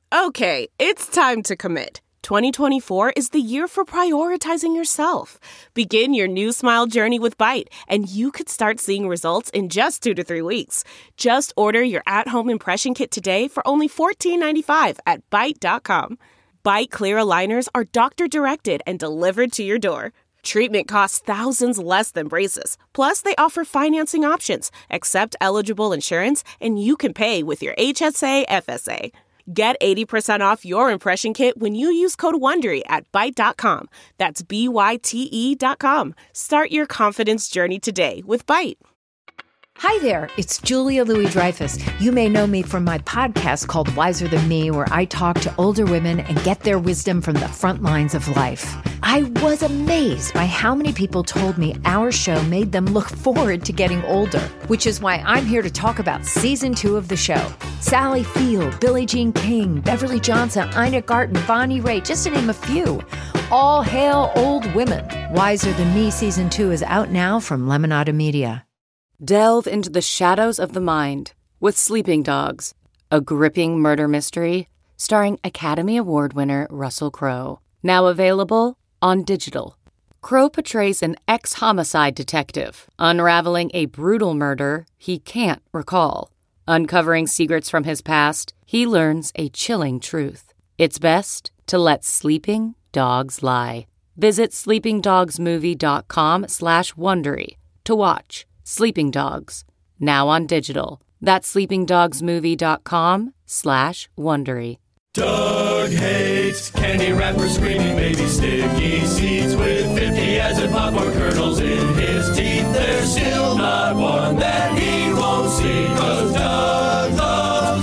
Okay, it's time to commit. 2024 is the year for prioritizing yourself. Begin your new smile journey with Byte, and you could start seeing results in just 2 to 3 weeks. Just order your at-home impression kit today for only $14.95 at Byte.com. Byte Clear aligners are doctor-directed and delivered to your door. Treatment costs thousands less than braces. Plus, they offer financing options, accept eligible insurance, and you can pay with your HSA FSA. Get 80% off your impression kit when you use code WONDERY at Byte.com. That's BYTE.com. Start your confidence journey today with Byte. Hi there, it's Julia Louis-Dreyfus. You may know me from my podcast called Wiser Than Me, where I talk to older women and get their wisdom from the front lines of life. I was amazed by how many people told me our show made them look forward to getting older, which is why I'm here to talk about season 2 of the show. Sally Field, Billie Jean King, Beverly Johnson, Ina Garten, Bonnie Raitt, just to name a few. All hail old women. Wiser Than Me season 2 is out now from Lemonada Media. Delve into the shadows of the mind with Sleeping Dogs, a gripping murder mystery starring Academy Award winner Russell Crowe. Now available on digital. Crowe portrays an ex-homicide detective unraveling a brutal murder he can't recall. Uncovering secrets from his past, he learns a chilling truth. It's best to let sleeping dogs lie. Visit sleepingdogsmovie.com/Wondery to watch Sleeping Dogs, now on digital. That's sleepingdogsmovie.com/Wondery. Doug hates candy wrappers, screaming baby sticky seeds with 50 acid popcorn kernels in his teeth. There's still not one that he won't see, 'cause Doug loves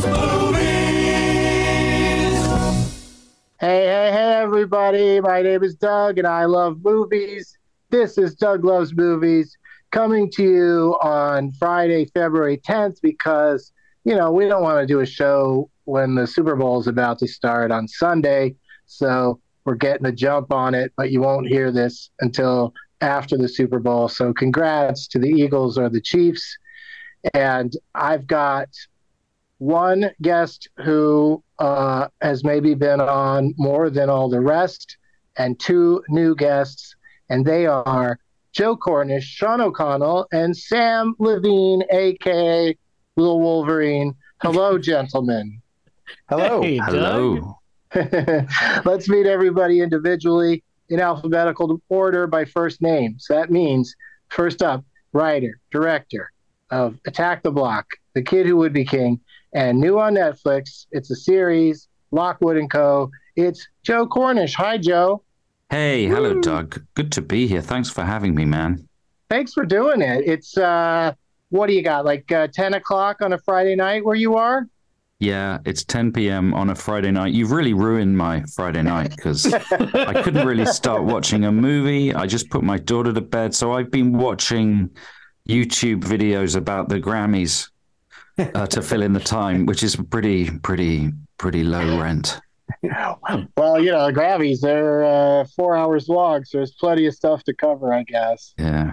movies. Hey, everybody. My name is Doug, and I love movies. This is Doug Loves Movies, coming to you on Friday, February 10th, because, we don't want to do a show when the Super Bowl is about to start on Sunday. So we're getting a jump on it, but you won't hear this until after the Super Bowl. So congrats to the Eagles or the Chiefs. And I've got one guest who has maybe been on more than all the rest, and 2 new guests, and they are Joe Cornish, Sean O'Connell, and Sam Levine, a.k.a. Little Wolverine. Hello, gentlemen. Hello. Hey, Hello. Let's meet everybody individually in alphabetical order by first name. So that means, first up, writer, director of Attack the Block, The Kid Who Would Be King, and new on Netflix. It's a series, Lockwood & Co. It's Joe Cornish. Hi, Joe. Hey, hello, Doug. Good to be here. Thanks for having me, man. Thanks for doing it. It's, what do you got, like 10 o'clock on a Friday night where you are? Yeah, it's 10 p.m. on a Friday night. You've really ruined my Friday night because I couldn't really start watching a movie. I just put my daughter to bed. So I've been watching YouTube videos about the Grammys to fill in the time, which is pretty low rent. Well, the Grammys, they're 4 hours long, so there's plenty of stuff to cover, I guess. Yeah.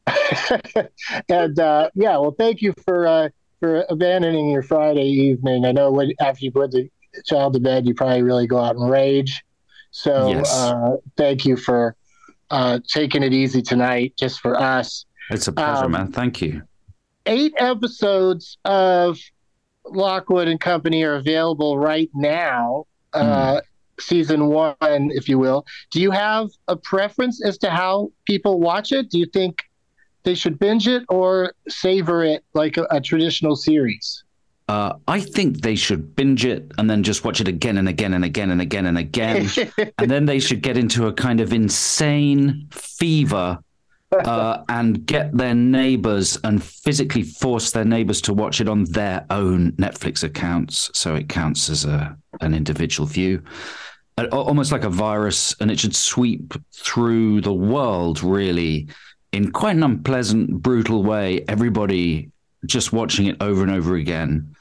And well, thank you for abandoning your Friday evening. I know after you put the child to bed, you probably really go out and rage. So Yes. Thank you for taking it easy tonight, just for us. It's a pleasure, man. Thank you. 8 episodes of Lockwood and Company are available right now. Season 1, if you will. Do you have a preference as to how people watch it? Do you think they should binge it or savor it like a traditional series? I think they should binge it and then just watch it again and again and again and again and again. And then they should get into a kind of insane fever and get their neighbors and physically force their neighbors to watch it on their own Netflix accounts. So it counts as an individual view. Almost like a virus, and it should sweep through the world, really, in quite an unpleasant, brutal way. Everybody just watching it over and over again,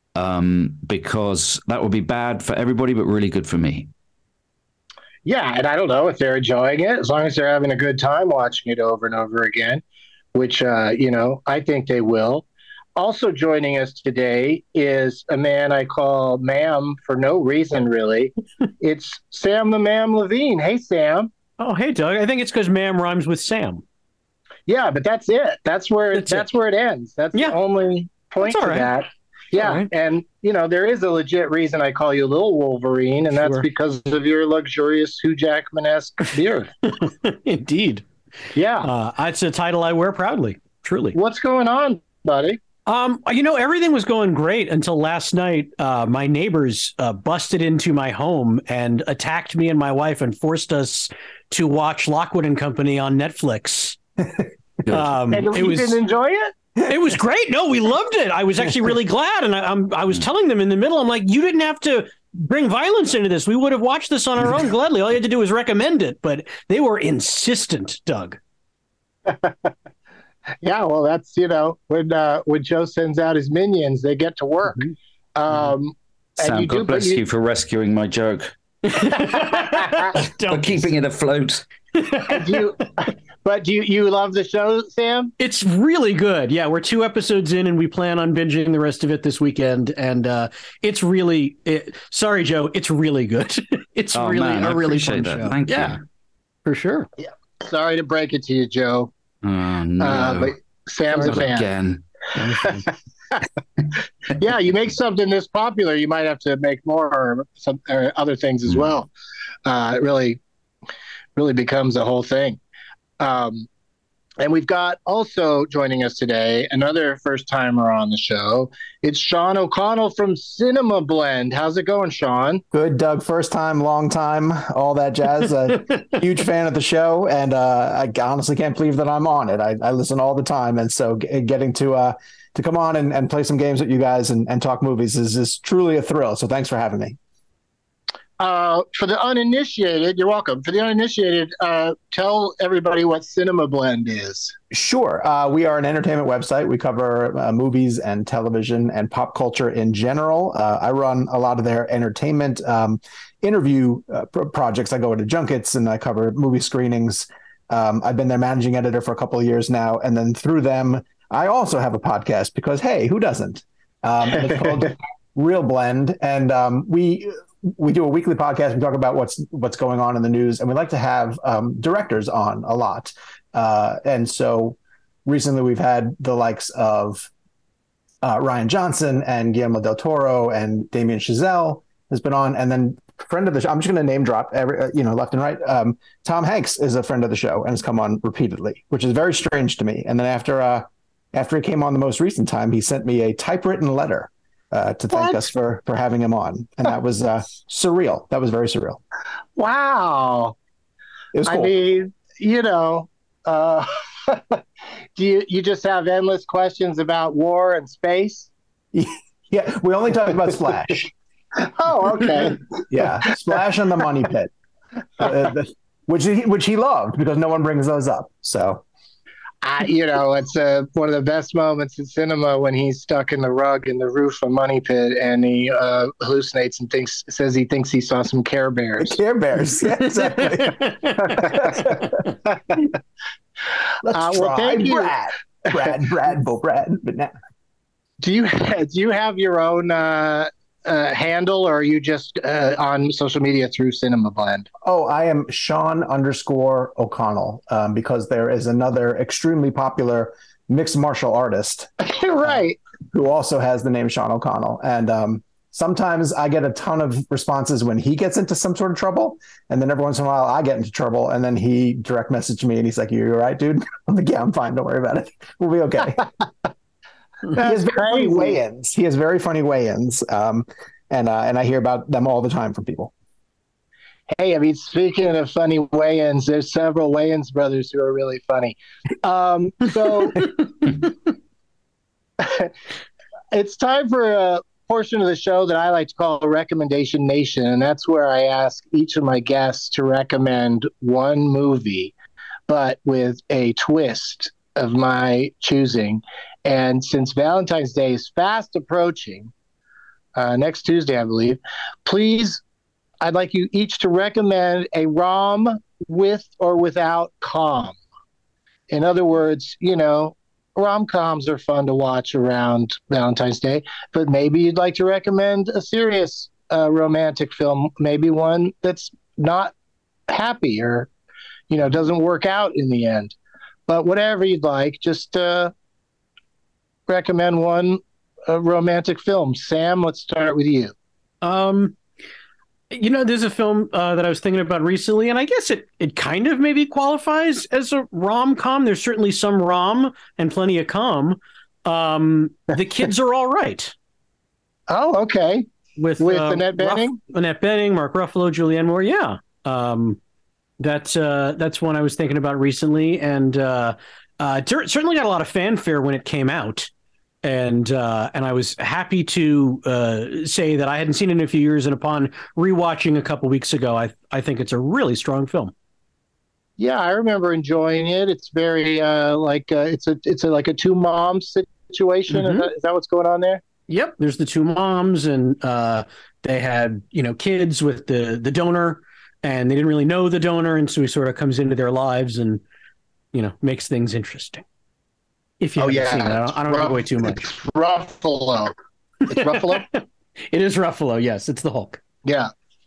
because that would be bad for everybody, but really good for me. Yeah, and I don't know if they're enjoying it, as long as they're having a good time watching it over and over again, which, I think they will. Also joining us today is a man I call Ma'am for no reason, really. It's Sam the Ma'am Levine. Hey, Sam. Oh, hey, Doug. I think it's because Ma'am rhymes with Sam. Yeah, but that's it. That's where it ends. That's the only point to that. Yeah, right. And there is a legit reason I call you Little Wolverine, and that's because of your luxurious Hugh Jackman-esque beard. Indeed. Yeah. It's a title I wear proudly, truly. What's going on, buddy? Everything was going great until last night. My neighbors busted into my home and attacked me and my wife and forced us to watch Lockwood and Company on Netflix. And you didn't enjoy it? It was great. No, we loved it. I was actually really glad. And I was telling them in the middle, I'm like, you didn't have to bring violence into this. We would have watched this on our own gladly. All you had to do was recommend it. But they were insistent, Doug. Yeah, well, that's, when Joe sends out his minions, they get to work. Sam, God bless you for rescuing my joke. For keeping it afloat. But do you love the show, Sam? It's really good. Yeah, we're 2 episodes in, and we plan on binging the rest of it this weekend. And it's really, sorry, Joe, it's really good. It's a really fun show. Thank you. For sure. Yeah. Sorry to break it to you, Joe. Oh, no. But Sam's a fan. Again. Yeah, you make something this popular, you might have to make more or other things as well. It really becomes a whole thing. And we've got also joining us today another first-timer on the show. It's Sean O'Connell from Cinema Blend. How's it going, Sean? Good, Doug. First time, long time, all that jazz. Huge fan of the show, and I honestly can't believe that I'm on it. I listen all the time, and so getting to come on and play some games with you guys and talk movies is truly a thrill. So thanks for having me. For the uninitiated, you're welcome. For the uninitiated, tell everybody what Cinema Blend is. Sure. We are an entertainment website. We cover movies and television and pop culture in general. I run a lot of their entertainment interview projects. I go into junkets and I cover movie screenings. I've been their managing editor for a couple of years now. And then through them, I also have a podcast because, hey, who doesn't? And it's called Real Blend. And we do a weekly podcast. We talk about what's going on in the news, and we like to have directors on a lot. And so recently we've had the likes of Rian Johnson and Guillermo del Toro and Damien Chazelle has been on. And then friend of the show, I'm just going to name drop left and right. Tom Hanks is a friend of the show and has come on repeatedly, which is very strange to me. And then after he came on the most recent time, he sent me a typewritten letter to thank us for having him on. And that was surreal. That was very surreal. Wow. It was cool. I mean, do you just have endless questions about war and space? Yeah, we only talk about Splash. Oh, okay. Yeah, Splash and the Money Pit, which he loved because no one brings those up. So. It's one of the best moments in cinema when he's stuck in the rug in the roof of Money Pit and he hallucinates and says he thinks he saw some Care Bears. Care Bears, yeah, exactly. Let's try thank you. Brad. Do you have your own handle, or are you just on social media through Cinema Blend? Oh, I am Sean_O'Connell because there is another extremely popular mixed martial artist, right, who also has the name Sean O'Connell. And sometimes I get a ton of responses when he gets into some sort of trouble, and then every once in a while I get into trouble, and then he direct messaged me and he's like, "You're right, dude." I'm like, "Yeah, I'm fine. Don't worry about it. We'll be okay." He has very funny weigh-ins, and I hear about them all the time from people. Hey, I mean, speaking of funny weigh-ins, there's several weigh-ins brothers who are really funny. So it's time for a portion of the show that I like to call Recommendation Nation, and that's where I ask each of my guests to recommend one movie, but with a twist of my choosing. And since Valentine's Day is fast approaching, next Tuesday, I believe, please, I'd like you each to recommend a rom with or without com. In other words, rom-coms are fun to watch around Valentine's Day, but maybe you'd like to recommend a serious romantic film, maybe one that's not happy or, doesn't work out in the end. But whatever you'd like, just recommend one romantic film. Sam, let's start with you. There's a film that I was thinking about recently, and I guess it kind of maybe qualifies as a rom-com. There's certainly some rom and plenty of com. The Kids Are All Right. Oh, okay. With Annette Bening? Annette Bening, Mark Ruffalo, Julianne Moore. Yeah. That's one I was thinking about recently, and certainly got a lot of fanfare when it came out. And I was happy to say that I hadn't seen it in a few years, and upon rewatching a couple weeks ago, I think it's a really strong film. Yeah, I remember enjoying it. It's very it's like a two moms situation. Mm-hmm. Is that what's going on there? Yep, there's the two moms, and they had kids with the donor, and they didn't really know the donor, and so he sort of comes into their lives and makes things interesting. If you haven't seen it, I don't want to go away too much. It's Ruffalo. It's Ruffalo? It is Ruffalo, yes. It's the Hulk. Yeah.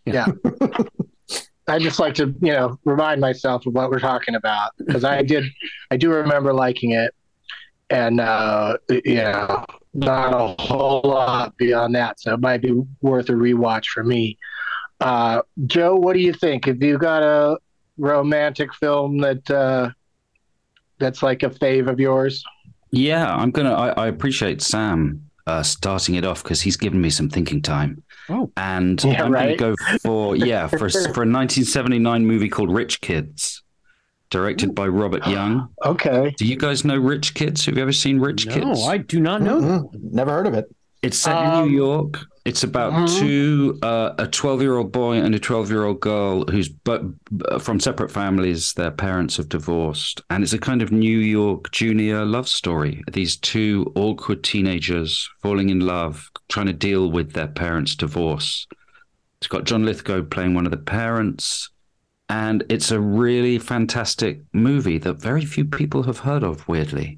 I just like to, remind myself of what we're talking about, because I do remember liking it, and, not a whole lot beyond that. So it might be worth a rewatch for me. Joe, what do you think? Have you got a romantic film that's like a fave of yours? Yeah, I appreciate Sam starting it off because he's given me some thinking time. Oh, and I'm going to go for a 1979 movie called Rich Kids, directed by Robert Young. Okay. Do you guys know Rich Kids? Have you ever seen Rich Kids? No, I do not know. Mm-hmm. Never heard of it. It's set in New York. It's about a 12-year-old boy and a 12-year-old girl who's from separate families. Their parents have divorced. And it's a kind of New York junior love story. These two awkward teenagers falling in love, trying to deal with their parents' divorce. It's got John Lithgow playing one of the parents. And it's a really fantastic movie that very few people have heard of, weirdly.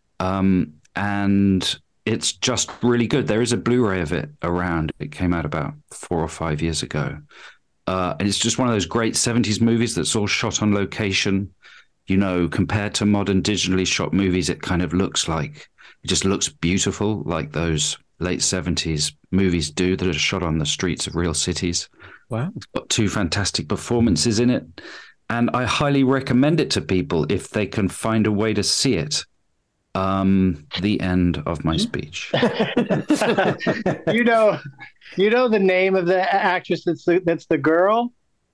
And it's just really good. There is a Blu-ray of it around. It came out about 4 or 5 years ago. And it's just one of those great 70s movies that's all shot on location. Compared to modern digitally shot movies, it just looks beautiful, like those late 70s movies do that are shot on the streets of real cities. Wow. It's got 2 fantastic performances in it. And I highly recommend it to people if they can find a way to see it. The end of my speech. You know the name of the actress that's the girl?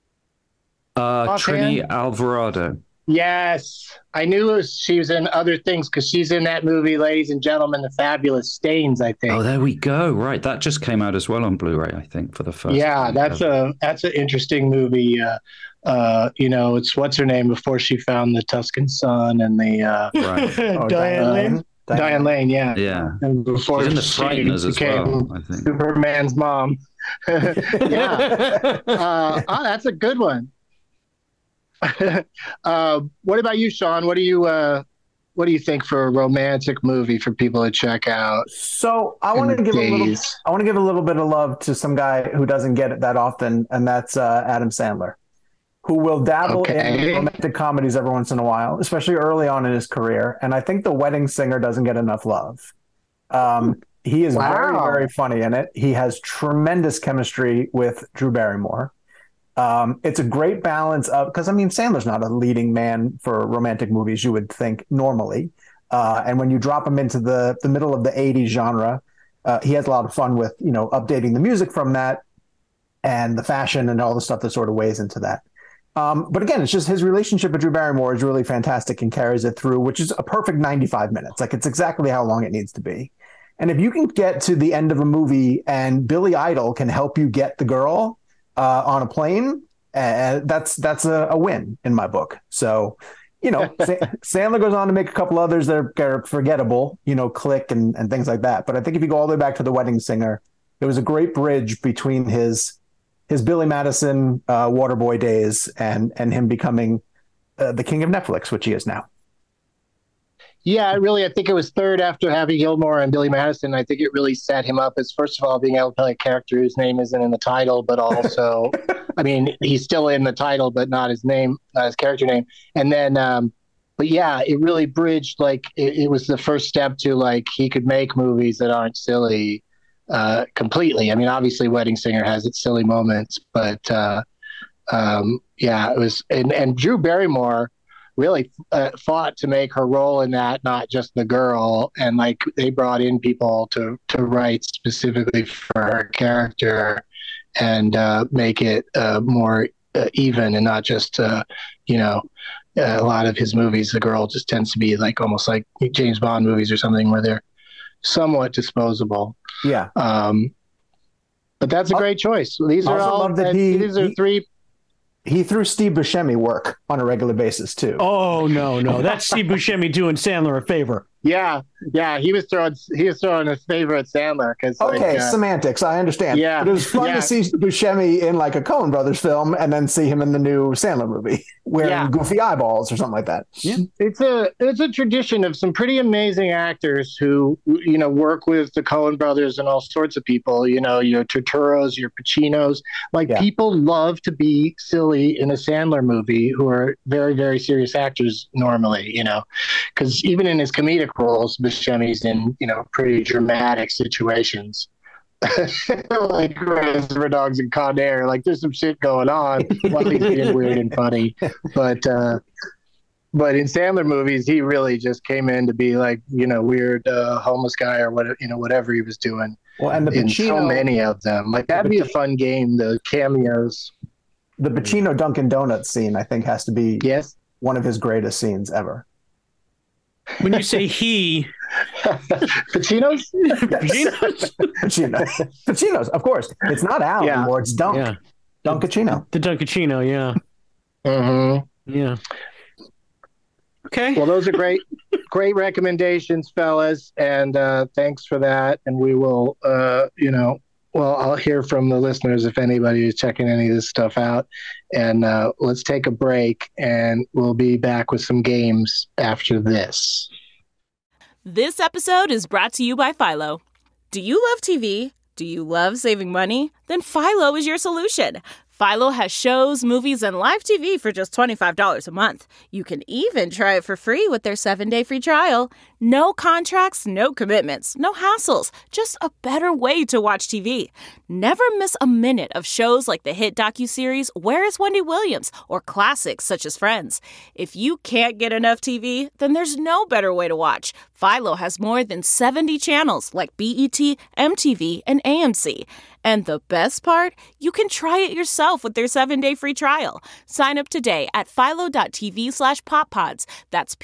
Trini Alvarado. Yes. I knew she was in other things because she's in that movie, Ladies and Gentlemen, The Fabulous Stains, I think. Oh, there we go. Right. That just came out as well on Blu-ray, I think, for the first time. That's an interesting movie. It's what's her name before she found the Tuscan Sun and the Diane Lane. Diane Lane, yeah. Yeah. And before she's in The she Frighteners as well, I think. Superman's mom. Yeah. That's a good one. What about you, Sean? What do you think for a romantic movie for people to check out? So I want to give a little bit of love to some guy who doesn't get it that often, and that's Adam Sandler, who will dabble in romantic comedies every once in a while, especially early on in his career. And I think The Wedding Singer doesn't get enough love. He is very, very funny in it. He has tremendous chemistry with Drew Barrymore. It's a great balance of, because Sandler's not a leading man for romantic movies, you would think normally. And when you drop him into the middle of the 80s genre, he has a lot of fun with, updating the music from that and the fashion and all the stuff that sort of weighs into that. But again, it's just his relationship with Drew Barrymore is really fantastic and carries it through, which is a perfect 95 minutes. Like, it's exactly how long it needs to be. And if you can get to the end of a movie and Billy Idol can help you get the girl on a plane, that's a win in my book. So, Sandler goes on to make a couple others that are forgettable, Click and things like that. But I think if you go all the way back to The Wedding Singer, it was a great bridge between his Billy Madison Waterboy days and him becoming the king of Netflix, which he is now. Yeah, really, I think it was third after Happy Gilmore and Billy Madison. I think it really set him up as, first of all, being able to play a character whose name isn't in the title, but also, I mean, he's still in the title, but not his name, not his character name. And then, but yeah, it really bridged, like, it was the first step to, like, he could make movies that aren't silly completely. I mean, obviously, Wedding Singer has its silly moments, but yeah, it was, and Drew Barrymore really fought to make her role in that not just the girl, and like they brought in people to write specifically for her character and make it more even, and not just you know, a lot of his movies the girl just tends to be like almost like James Bond movies or something where they're somewhat disposable. Yeah. But that's a great choice. These are all these are three. He threw Steve Buscemi work on a regular basis too. Oh no, that's Steve Buscemi doing Sandler a favor. Yeah, he was throwing his favor at Sandler because semantics. I understand. Yeah, but it was fun to see Buscemi in like a Coen Brothers film, and then see him in the new Sandler movie wearing goofy eyeballs or something like that. Yeah, it's a tradition of some pretty amazing actors who work with the Coen Brothers and all sorts of people. Your Turturros, your Pacinos. People love to be silly in a Sandler movie who are very, very serious actors normally. Because even in his comedic roles, Buscemi's in pretty dramatic situations, like Reservoir Dogs and Con Air. Like there's some shit going on while he's being weird and funny, but in Sandler movies, he really just came in to be like weird homeless guy or whatever he was doing. Well, and in so many of them, like that'd be a fun game. The cameos, the Pacino Dunkin' Donuts scene, I think has to be one of his greatest scenes ever. When you say he, Pacino's? Pacino's, of course. It's not Al anymore. It's Dunk. Yeah. Dunkachino. The Dunkachino, yeah. Mm-hmm. Yeah. Okay. Well, those are great recommendations, fellas, and thanks for that. And we will, I'll hear from the listeners if anybody is checking any of this stuff out. And let's take a break, and we'll be back with some games after this. This episode is brought to you by Philo. Do you love TV? Do you love saving money? Then Philo is your solution. Philo has shows, movies, and live TV for just $25 a month. You can even try it for free with their 7-day free trial. No contracts, no commitments, no hassles. Just a better way to watch TV. Never miss a minute of shows like the hit docuseries Where is Wendy Williams? Or classics such as Friends. If you can't get enough TV, then there's no better way to watch. Philo has more than 70 channels like BET, MTV, and AMC. And the best part? You can try it yourself with their 7-day free trial. Sign up today at philo.tv/poppods. That's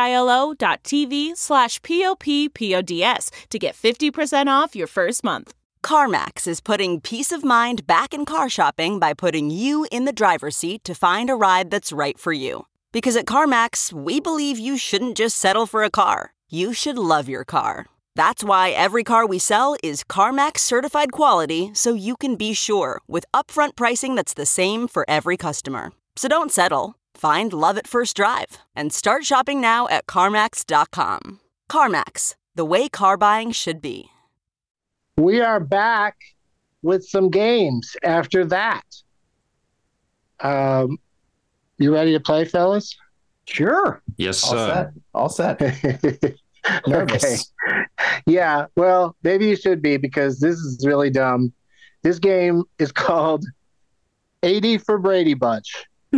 philo.tv/POPPODS to get 50% off your first month. CarMax is putting peace of mind back in car shopping by putting you in the driver's seat to find a ride that's right for you. Because at CarMax, we believe you shouldn't just settle for a car. You should love your car. That's why every car we sell is CarMax certified quality, so you can be sure with upfront pricing that's the same for every customer. So don't settle. Find love at first drive and start shopping now at CarMax.com. CarMax, the way car buying should be. We are back with some games after that. You ready to play, fellas? Sure. Yes, sir. All set. Nervous. Okay. Yeah, well, maybe you should be, because this is really dumb. This game is called 80 for Brady Bunch.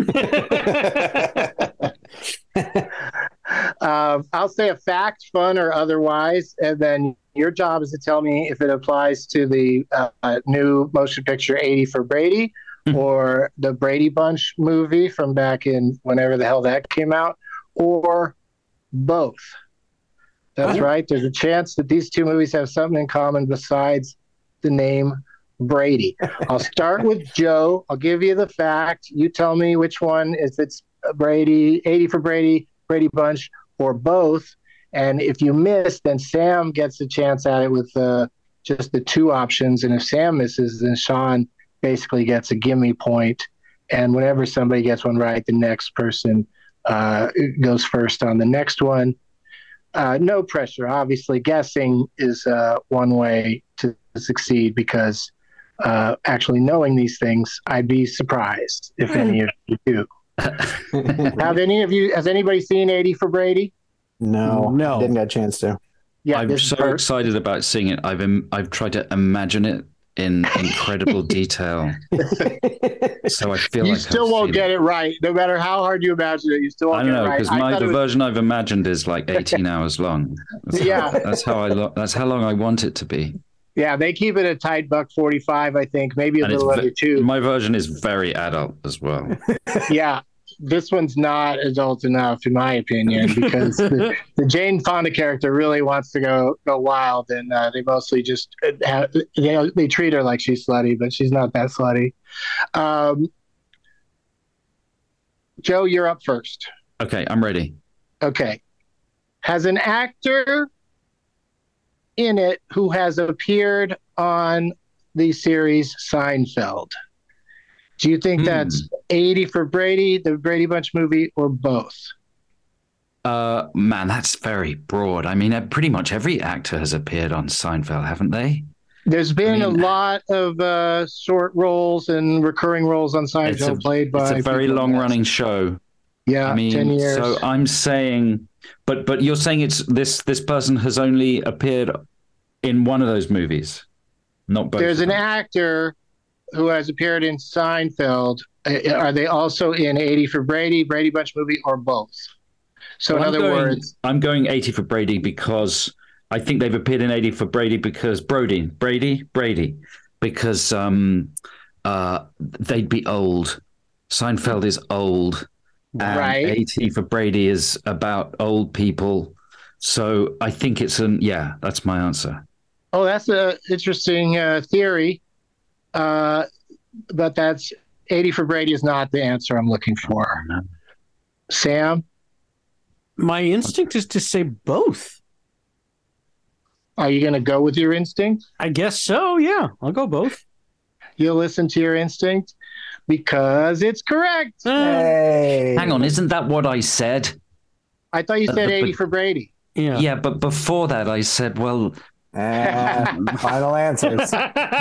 I'll say a fact, fun or otherwise, and then your job is to tell me if it applies to the new motion picture 80 for Brady or the Brady Bunch movie from back in whenever the hell that came out, or both. That's right. There's a chance that these two movies have something in common besides the name Brady. I'll start with Joe. I'll give you the fact. You tell me which one, if it's Brady, 80 for Brady, Brady Bunch, or both. And if you miss, then Sam gets a chance at it with just the two options. And if Sam misses, then Sean basically gets a gimme point. And whenever somebody gets one right, the next person goes first on the next one. no pressure. Obviously, guessing is one way to succeed because actually knowing these things, I'd be surprised if any of you do. Has anybody seen 80 for Brady? No, didn't get a chance to. Yeah, I'm so excited about seeing it. I've tried to imagine it in incredible detail. So I feel you like still won't get it right, no matter how hard you imagine it. You still won't get it right. Because the version I've imagined is like 18 hours long. That's how long I want it to be. Yeah, they keep it a tight $1.45, I think, maybe a little under $2. My version is very adult as well. Yeah. This one's not adult enough, in my opinion, because the Jane Fonda character really wants to go wild, and they mostly just they treat her like she's slutty, but she's not that slutty. Joe, you're up first. Okay, I'm ready. Okay. Has an actor in it who has appeared on the series Seinfeld? Do you think that's 80 for Brady, the Brady Bunch movie, or both? Man, that's very broad. I mean, pretty much every actor has appeared on Seinfeld, haven't they? There's been a lot of short roles and recurring roles on Seinfeld played by. It's a very long-running show. Yeah, I mean, 10 years. So I'm saying, but you're saying it's this person has only appeared in one of those movies, not both. There's an actor who has appeared in Seinfeld. Are they also in 80 for Brady, Brady Bunch movie, or both? So in other words, I'm going 80 for Brady because I think they've appeared in 80 for Brady because Brady, because they'd be old. Seinfeld is old. And right. 80 for Brady is about old people. So I think that's my answer. Oh, that's an interesting theory. But that's 80 for Brady is not the answer I'm looking for. No. Sam? My instinct is to say both. Are you going to go with your instinct? I guess so, yeah. I'll go both. You'll listen to your instinct because it's correct. Hey. Hang on, isn't that what I said? I thought you said 80 for Brady. Yeah, but before that I said, well... final answers.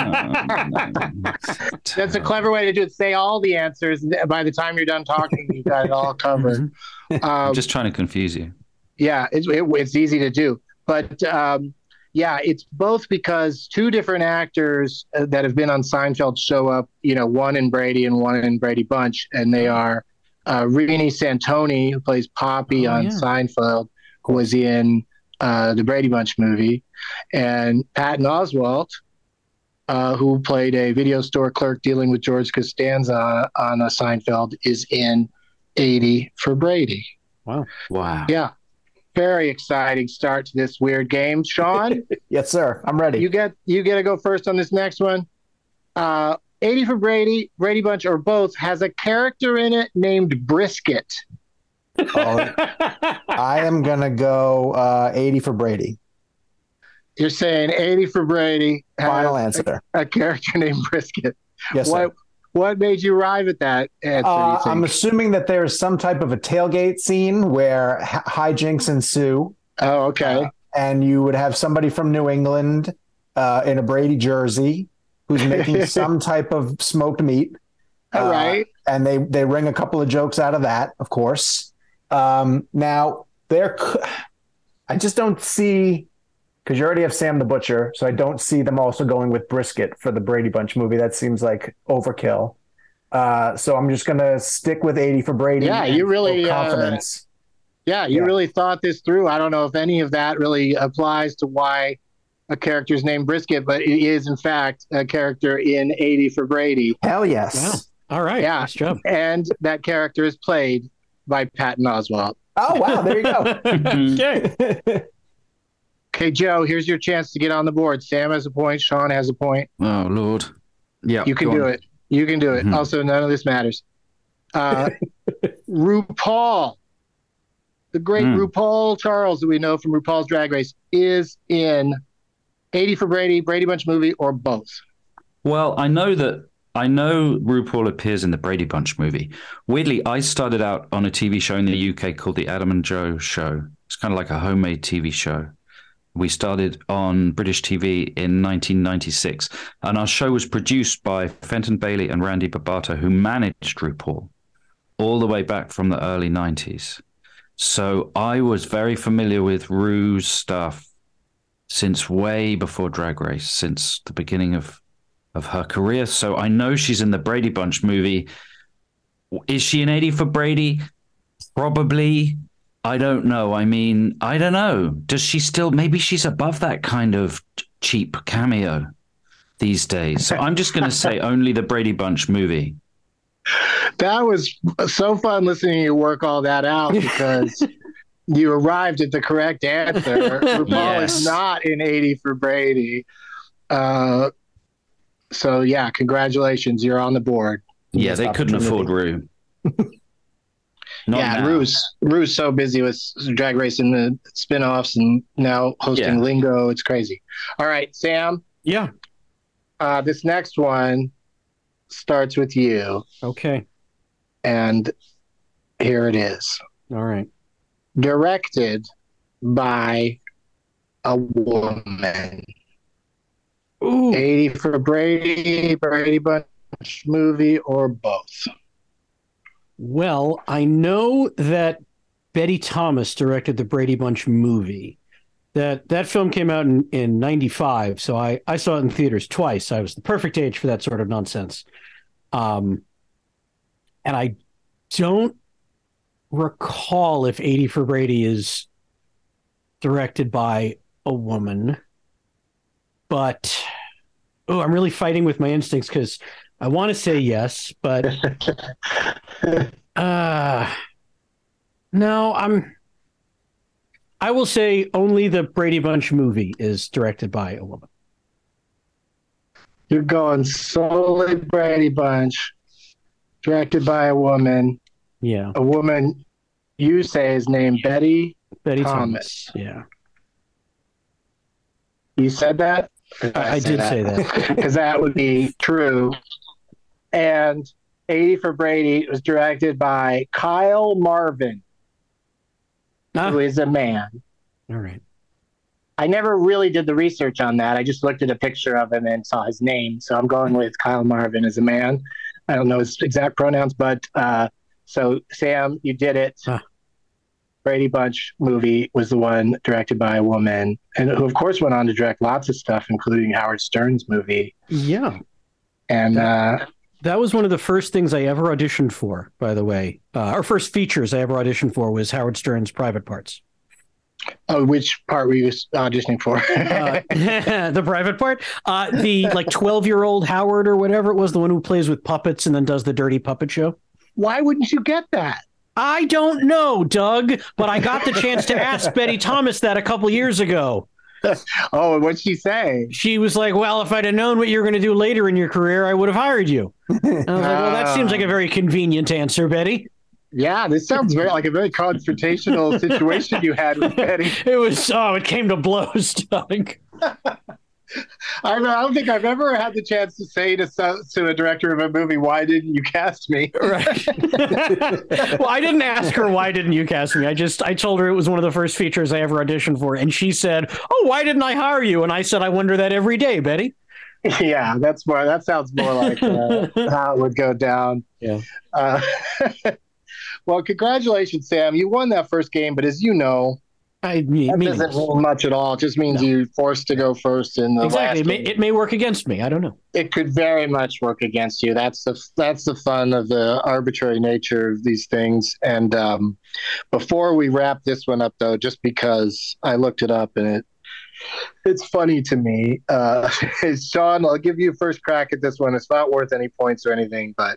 That's a clever way to do it. Say all the answers. By the time you're done talking, you've got it all covered. I'm just trying to confuse you. Yeah, it's easy to do. But it's both because two different actors that have been on Seinfeld show up, one in Brady and one in Brady Bunch. And they are Rini Santoni, who plays Poppy on Seinfeld, who was in the Brady Bunch movie, and Patton Oswalt, who played a video store clerk dealing with George Costanza on a Seinfeld, is in 80 for Brady. Wow. Yeah. Very exciting start to this weird game. Sean? Yes, sir. I'm ready. You get to go first on this next one. 80 for Brady, Brady Bunch, or both, has a character in it named Brisket. I am going to go 80 for Brady. You're saying 80 for Brady. Final answer. A character named Brisket. Yes, sir. What made you arrive at that answer? I'm assuming that there's some type of a tailgate scene where hijinks ensue. Oh, okay. And you would have somebody from New England in a Brady jersey who's making some type of smoked meat. All right. And they wring a couple of jokes out of that, of course. Now, I just don't see, because you already have Sam the Butcher, so I don't see them also going with Brisket for the Brady Bunch movie. That seems like overkill. So I'm just going to stick with 80 for Brady. Yeah, you really confidence. Really thought this through. I don't know if any of that really applies to why a character is named Brisket, but it is in fact a character in 80 for Brady. Hell yes. Wow. All right. Yeah. Nice job. And that character is played by Patton Oswalt. Oh, wow. There you go. Okay. Okay, Joe, here's your chance to get on the board. Sam has a point. Sean has a point. Oh, Lord. Yeah. You can do it. You can do it. Mm-hmm. Also, none of this matters. RuPaul, the great RuPaul Charles that we know from RuPaul's Drag Race, is in 80 for Brady, Brady Bunch movie, or both. Well, I know RuPaul appears in the Brady Bunch movie. Weirdly, I started out on a TV show in the UK called The Adam and Joe Show. It's kind of like a homemade TV show. We started on British TV in 1996, and our show was produced by Fenton Bailey and Randy Barbato, who managed RuPaul all the way back from the early 90s. So I was very familiar with Ru's stuff since way before Drag Race, since the beginning of her career. So I know she's in the Brady Bunch movie. Is she an 80 for Brady? Probably. I don't know. I mean, I don't know. Does she still, maybe she's above that kind of cheap cameo these days. So I'm just going to say only the Brady Bunch movie. That was so fun listening to you work all that out because you arrived at the correct answer. RuPaul is not in 80 for Brady. So yeah, congratulations. You're on the board. Yeah, they couldn't afford Ru. Ru's so busy with Drag Race and the spinoffs and now hosting Lingo. It's crazy. All right, Sam. Yeah. This next one starts with you. Okay. And here it is. All right. Directed by a woman. Ooh. 80 for Brady, Brady Bunch movie, or both? Well, I know that Betty Thomas directed the Brady Bunch movie. That film came out in 95, so I saw it in theaters twice. I was the perfect age for that sort of nonsense. And I don't recall if 80 for Brady is directed by a woman. But, I'm really fighting with my instincts because I want to say yes, but no, I will say only the Brady Bunch movie is directed by a woman. You're going solely Brady Bunch, directed by a woman. Yeah. A woman you say is named Betty Thomas. Yeah. You said that? I did say that. Because that would be true. And 80 for Brady was directed by Kyle Marvin, who is a man. All right. I never really did the research on that. I just looked at a picture of him and saw his name. So I'm going with Kyle Marvin as a man. I don't know his exact pronouns, but so Sam, you did it. Brady Bunch movie was the one directed by a woman, and who of course went on to direct lots of stuff, including Howard Stern's movie. Yeah. And that was one of the first things I ever auditioned for, by the way. Our first features I ever auditioned for was Howard Stern's Private Parts. Oh, which part were you auditioning for? The private part? The 12-year-old Howard or whatever it was, the one who plays with puppets and then does the dirty puppet show. Why wouldn't you get that? I don't know, Doug, but I got the chance to ask Betty Thomas that a couple years ago. Oh, and what'd she say? She was like, well, if I'd have known what you were going to do later in your career, I would have hired you. And I was like, well, that seems like a very convenient answer, Betty. Yeah, this sounds like a very confrontational situation you had with Betty. It came to blows, Doug. I don't think I've ever had the chance to say to a director of a movie, why didn't you cast me? Right. Well, I didn't ask her, why didn't you cast me? I told her it was one of the first features I ever auditioned for. And she said, oh, why didn't I hire you? And I said, I wonder that every day, Betty. Yeah, that sounds more like how it would go down. Yeah. Well, congratulations, Sam. You won that first game, but as you know, that doesn't mean much at all. It just means you're forced to go first in the last game. It may work against me. I don't know. It could very much work against you. That's the fun of the arbitrary nature of these things. And before we wrap this one up, though, just because I looked it up and it's funny to me. Sean, I'll give you first crack at this one. It's not worth any points or anything, but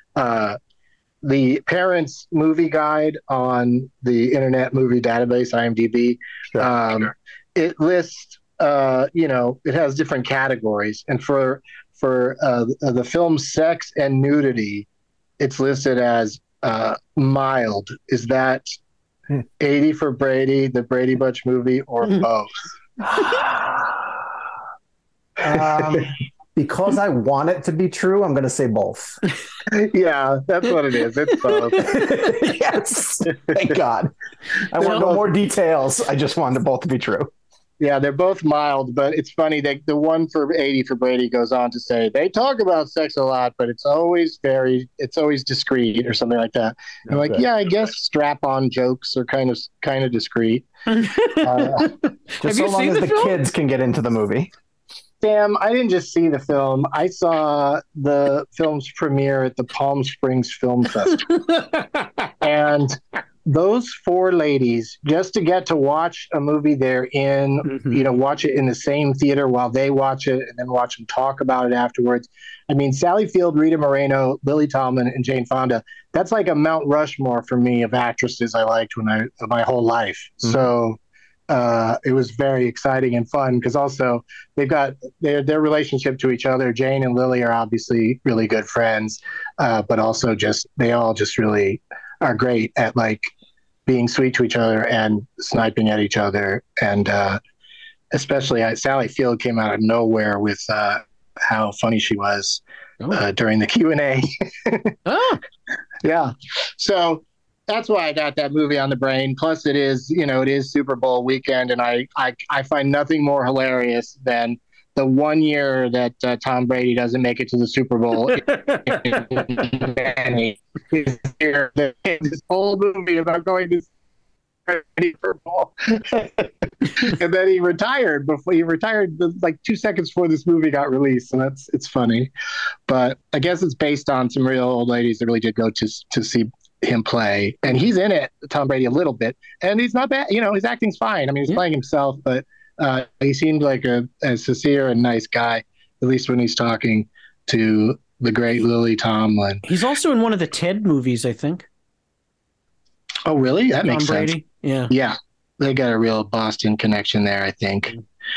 the Parents Movie Guide on the Internet Movie Database, IMDb, it lists, it has different categories. And for the film Sex and Nudity, it's listed as mild. Is that 80 for Brady, the Brady Bunch movie, or both? Because I want it to be true, I'm going to say both. Yeah, that's what it is. It's both. Yes. Thank God. I want no more details. I just wanted both to be true. Yeah, they're both mild, but it's funny that the one for 80 for Brady goes on to say they talk about sex a lot, but it's always discreet or something like that. I'm like, yeah, I guess strap-on jokes are kind of discreet. Just so long as the kids can get into the movie. Sam, I didn't just see the film. I saw the film's premiere at the Palm Springs Film Festival. And those four ladies, just to get to watch a movie they're in, watch it in the same theater while they watch it and then watch them talk about it afterwards. I mean, Sally Field, Rita Moreno, Lily Tomlin, and Jane Fonda, that's like a Mount Rushmore for me of actresses I liked my whole life. Mm-hmm. So it was very exciting and fun because also they've got their relationship to each other. Jane and Lily are obviously really good friends, but also they all just really are great at like being sweet to each other and sniping at each other. And especially Sally Field came out of nowhere with how funny she was during the Q&A. Oh. Yeah. So that's why I got that movie on the brain. Plus it is Super Bowl weekend. And I find nothing more hilarious than the 1 year that Tom Brady doesn't make it to the Super Bowl. This whole movie about going to Super Bowl. And then he retired like 2 seconds before this movie got released. And it's funny. But I guess it's based on some real old ladies that really did go to see him play. And he's in it, Tom Brady, a little bit. And he's not bad. His acting's fine. I mean, he's playing himself, but he seemed like a sincere and nice guy, at least when he's talking to the great Lily Tomlin. He's also in one of the Ted movies, I think. Oh, really? That makes Brady. Sense. Yeah. Yeah. They got a real Boston connection there, I think.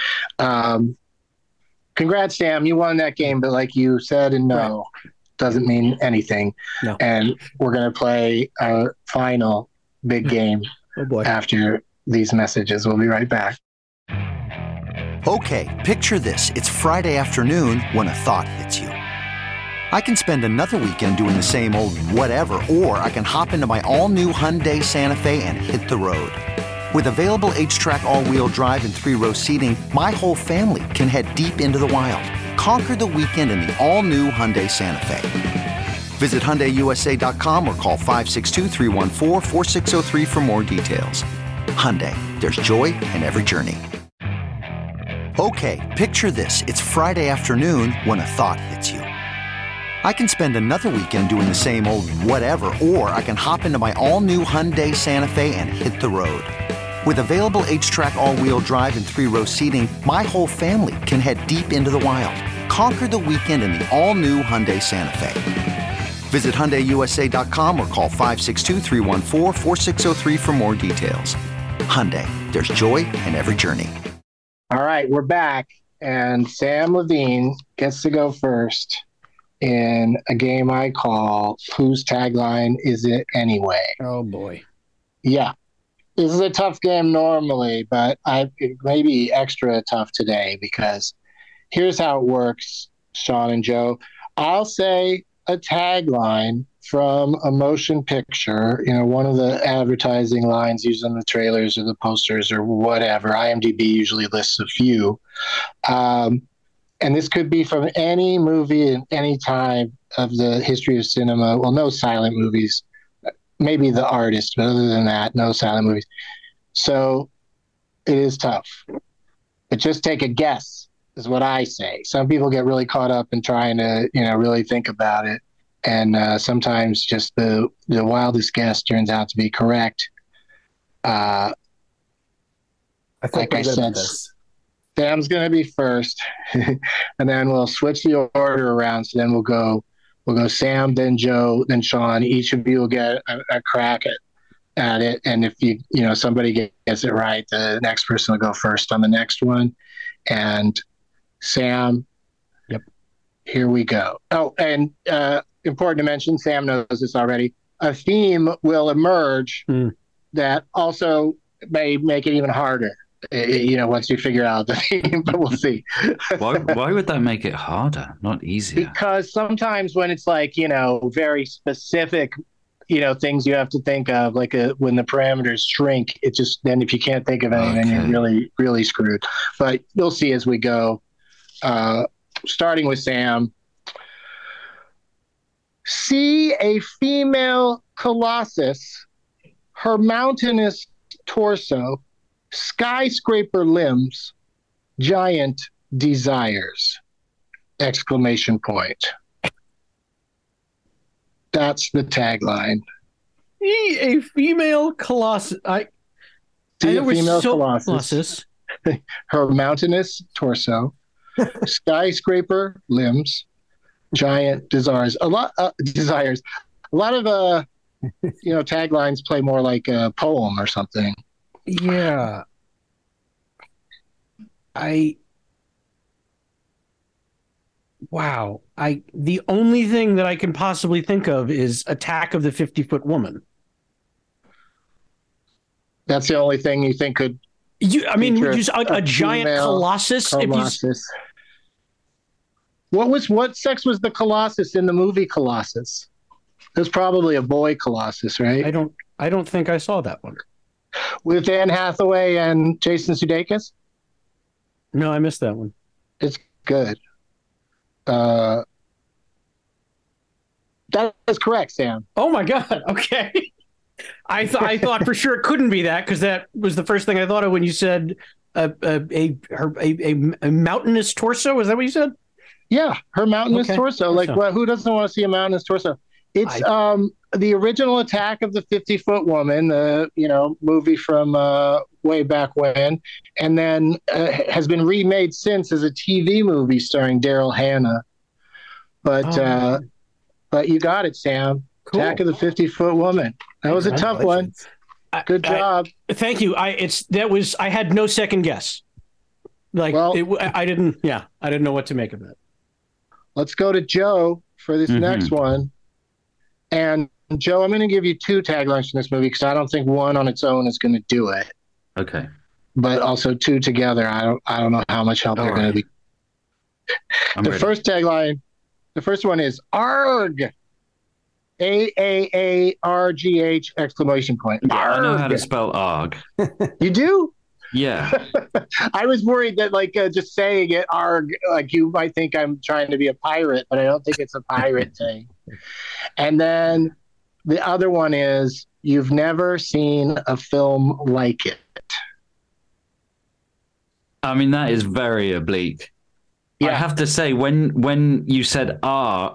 Congrats, Sam. You won that game, but like you said, right. Doesn't mean anything. No. And we're going to play our final big game after these messages. We'll be right back. Okay, picture this. It's Friday afternoon when a thought hits you. I can spend another weekend doing the same old whatever, or I can hop into my all-new Hyundai Santa Fe and hit the road. With available H-Track all-wheel drive and 3-row seating, my whole family can head deep into the wild. Conquer the weekend in the all-new Hyundai Santa Fe. Visit HyundaiUSA.com or call 562-314-4603 for more details. Hyundai, there's joy in every journey. Okay, picture this. It's Friday afternoon when a thought hits you. I can spend another weekend doing the same old whatever, or I can hop into my all-new Hyundai Santa Fe and hit the road. With available H-Track all-wheel drive and 3-row seating, my whole family can head deep into the wild. Conquer the weekend in the all-new Hyundai Santa Fe. Visit HyundaiUSA.com or call 562-314-4603 for more details. Hyundai, there's joy in every journey. All right, we're back, and Sam Levine gets to go first in a game I call Whose Tagline Is It Anyway? Oh, boy. Yeah. This is a tough game normally, but it may be extra tough today because here's how it works, Sean and Joe. I'll say a tagline from a motion picture, one of the advertising lines used in the trailers or the posters or whatever. IMDb usually lists a few. And this could be from any movie in any time of the history of cinema. Well, no silent movies. Maybe The Artist, but other than that, no silent movies. So it is tough. But just take a guess is what I say. Some people get really caught up in trying to, really think about it. And sometimes just the wildest guess turns out to be correct. I think like I said, Sam's going to be first. And then we'll switch the order around. So then we'll go Sam, then Joe, then Sean. Each of you will get a crack at it. And if somebody gets it right, the next person will go first on the next one. And Sam, yep. Here we go. Oh, and important to mention, Sam knows this already. A theme will emerge that also may make it even harder. once you figure out the theme, but we'll see. Why would that make it harder, not easier? Because sometimes when it's like, very specific, things you have to think of, like when the parameters shrink, it just, then if you can't think of anything, you're really, really screwed. But you'll see as we go. Starting with Sam. See a female colossus, her mountainous torso, skyscraper limbs, giant desires! ! That's the tagline. See a female colossus. See a female colossus. Her mountainous torso, skyscraper limbs, giant desires. A lot of taglines play more like a poem or something. Yeah. The only thing that I can possibly think of is Attack of the 50-Foot Woman. That's the only thing you think could. Would you a giant colossus? What sex was the Colossus in the movie Colossus? It was probably a boy Colossus, right? I don't think I saw that one. With Anne Hathaway and Jason Sudeikis? No, I missed that one. It's good. That is correct, Sam. Oh my God. Okay. I thought for sure it couldn't be that, because that was the first thing I thought of when you said a mountainous torso. Was that what you said? Yeah, her mountainous torso. Like, who doesn't want to see a mountainous torso? It's the original Attack of the 50-Foot Woman, the movie from way back when, and then has been remade since as a TV movie starring Daryl Hannah. But you got it, Sam. Cool. Attack of the 50-Foot Woman. That was a tough one. Good job. Thank you. I had no second guess. I didn't know what to make of that. Let's go to Joe for this next one. And Joe, I'm going to give you two taglines from this movie because I don't think one on its own is going to do it. Okay. But also two together, I don't know how much help they're going to be. First tagline, the first one is ARG. AAARGH ! Yeah, I know how to spell ARG. You do? Yeah. I was worried that just saying it ARG, you might think I'm trying to be a pirate, but I don't think it's a pirate thing. And then the other one is you've never seen a film like it. I mean, that is very oblique. Yeah. I have to say, when you said ARG,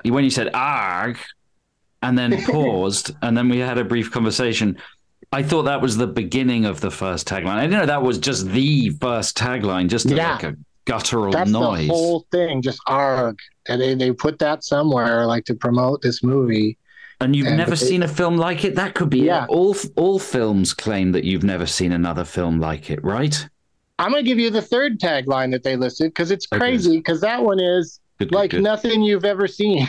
and then paused, and then we had a brief conversation, I thought that was the beginning of the first tagline. I didn't know that was just the first tagline, just like a guttural That's noise. The whole thing, just ARG. And they put that somewhere, to promote this movie. And you've never seen a film like it? That could be it. All films claim that you've never seen another film like it, right? I'm going to give you the third tagline that they listed because it's crazy, because that one is good. Nothing you've ever seen.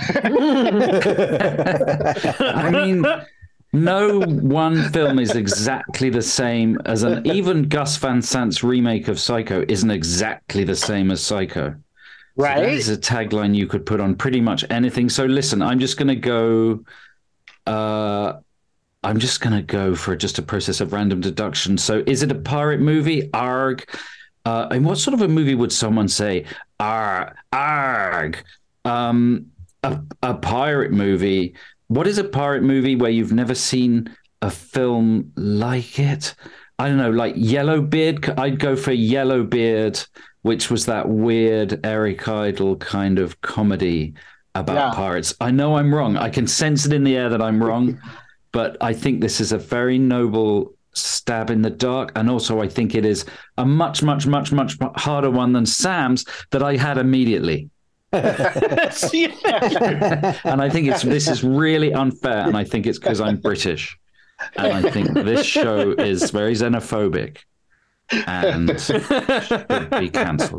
I mean, no one film is exactly the same as even Gus Van Sant's remake of Psycho isn't exactly the same as Psycho. Right. So that is a tagline you could put on pretty much anything. So listen, I'm just going to go for just a process of random deduction. So is it a pirate movie? ARG. And what sort of a movie would someone say? ARG. A pirate movie. What is a pirate movie where you've never seen a film like it? I don't know, like Yellowbeard. I'd go for Yellowbeard, which was that weird Eric Idle kind of comedy about pirates. I know I'm wrong. I can sense it in the air that I'm wrong, but I think this is a very noble stab in the dark. And also I think it is a much, much, much, much harder one than Sam's that I had immediately. And I think this is really unfair, and I think it's because I'm British, and I think this show is very xenophobic and should be cancelled.